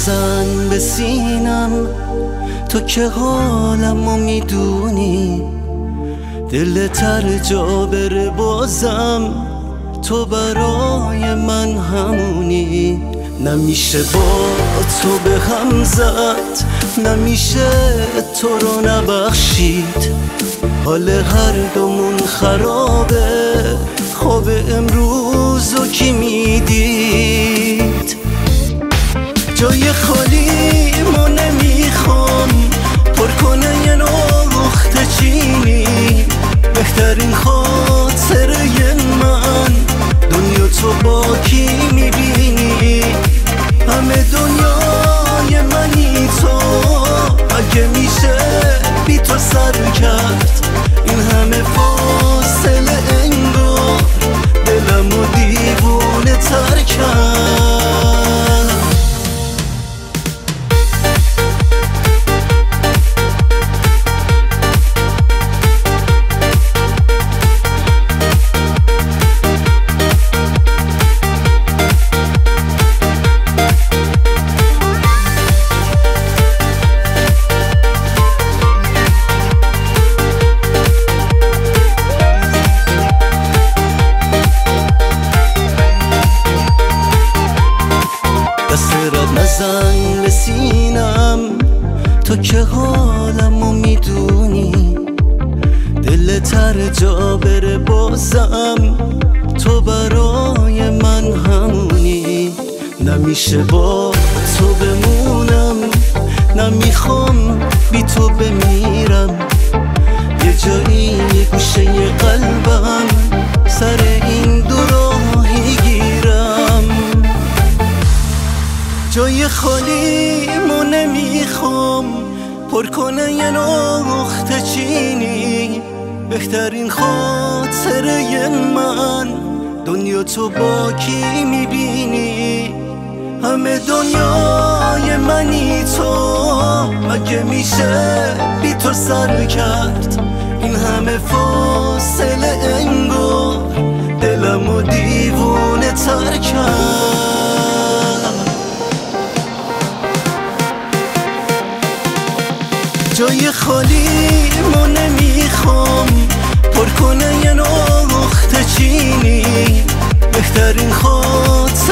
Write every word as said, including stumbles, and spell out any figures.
نزن به سینم، تو که حالمو میدونی، دل تر جا بره بازم تو برای من همونی. نمیشه با تو به هم زد، نمیشه تو رو نبخشید، حال هر دومون خرابه، خواب امروزو کی میدید؟ جای خالی ما نمیخوام پر کنه یه نقطه چینی، بهترین خاطره من دنیا تو با کی میبینی؟ همه دنیای منی تو، اگه میشه بی تو سر کرد این همه فاصله، انگار دلمو دیوونه تر کرد. دستت نزن به سینم، تو که حالمو میدونی، دل تر جا بره بازم تو برای من همونی. نمیشه با تو بمونم، نمیخوام بی تو بمیرم، یه جایی یه گوشه یه قلبم سر این دو راهی گیرم. جای خالی ما نمیخوام پر کنه یه نقطه چینی، بهترین خاطره من دنیا تو با کی میبینی؟ همه دنیای منی تو، اگه میشه بی تو سر کرد این همه فاصله، انگار دلمو دیوونه تر کرد. جای خالی ما نمیخوام پر کنه یه نقطه چینی، بهترین خاطره